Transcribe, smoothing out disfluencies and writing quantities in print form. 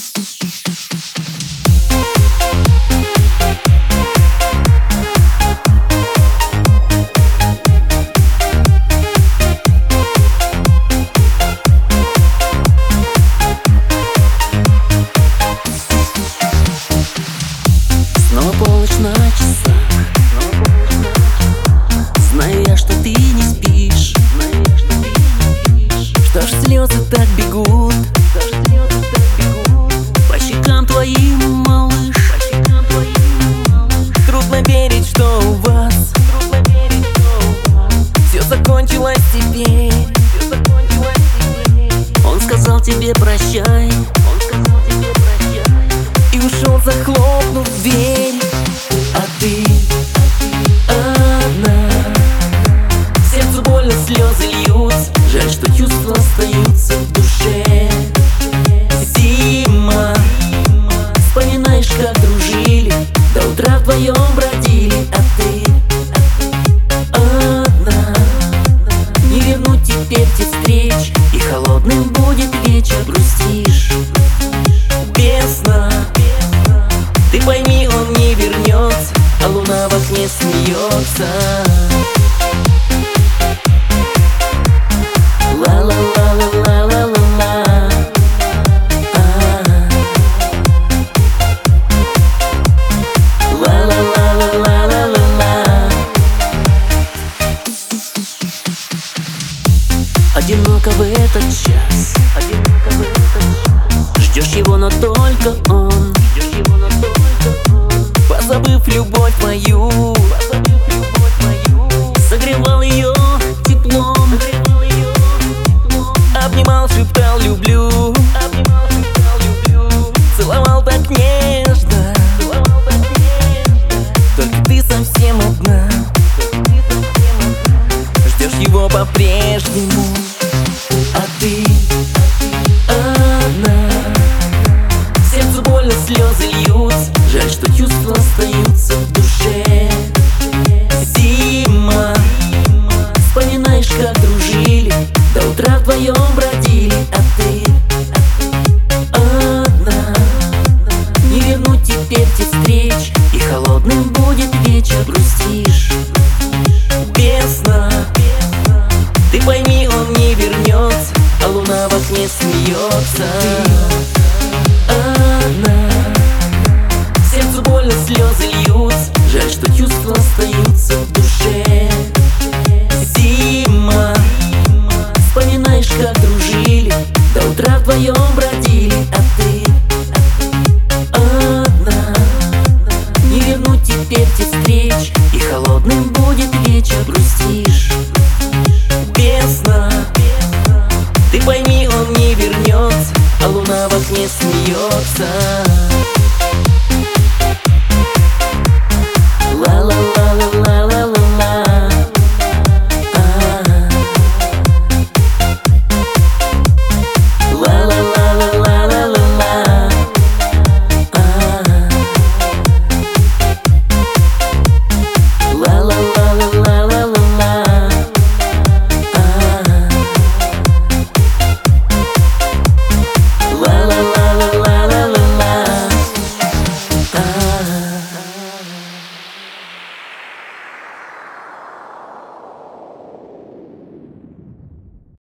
Снова полночь на часах, знаю я, что ты не спишь. Что ж слезы так бегут по щекам твоим, малыш? Трудно верить, что у вас все закончилось теперь. Он сказал тебе прощай и ушел, захлопнув дверь. А ты одна, сердцу больно, слезы льются. Жаль, что чувства остаются в душе. Зима, вспоминаешь, как дружили, до утра вдвоем бродили. А ты одна, не вернуть теперь те встречи, и холодным будет вечер. Грустишь без сна, ты пойми, он не вернется, а луна в окне смеется. Ла-ла-ла-ла-ла-ла-ла-ла. Ла-ла-ла-ла-ла-ла-ла. Одиноко в этот час, ждешь его, но только он, позабыв любовь мою, согревал ее теплом, обнимал, шептал люблю, целовал так нежно. Только ты совсем одна, ждешь его по-прежнему. А ты одна, сердцу больно, слезы льются. Жаль, что чувства остаются в душе. Зима, вспоминаешь, как дружили, до утра вдвоем бродили. А ты одна, не вернуть теперь те встречи, и холодным будет вечер. Грустишь без сна, ты пойми, он не вернется, а луна в окне смеется. Одна, сердцу больно, слезы льются. Жаль, что чувства остаются в душе. Зима, вспоминаешь, как дружили, до утра вдвоем бродили. А ты одна, не вернуть теперь те встречи, и холодным будет вечер. Грустишь без сна, ты пойми, он не вернется, а луна в окне смеется.